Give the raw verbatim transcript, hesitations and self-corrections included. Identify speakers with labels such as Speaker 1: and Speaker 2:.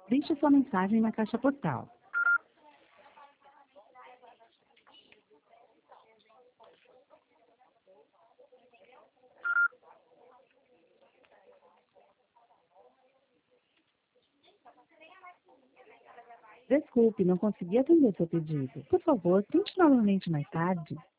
Speaker 1: Deixe sua mensagem na caixa postal. Desculpe, não consegui atender seu pedido. Por favor, tente novamente mais tarde.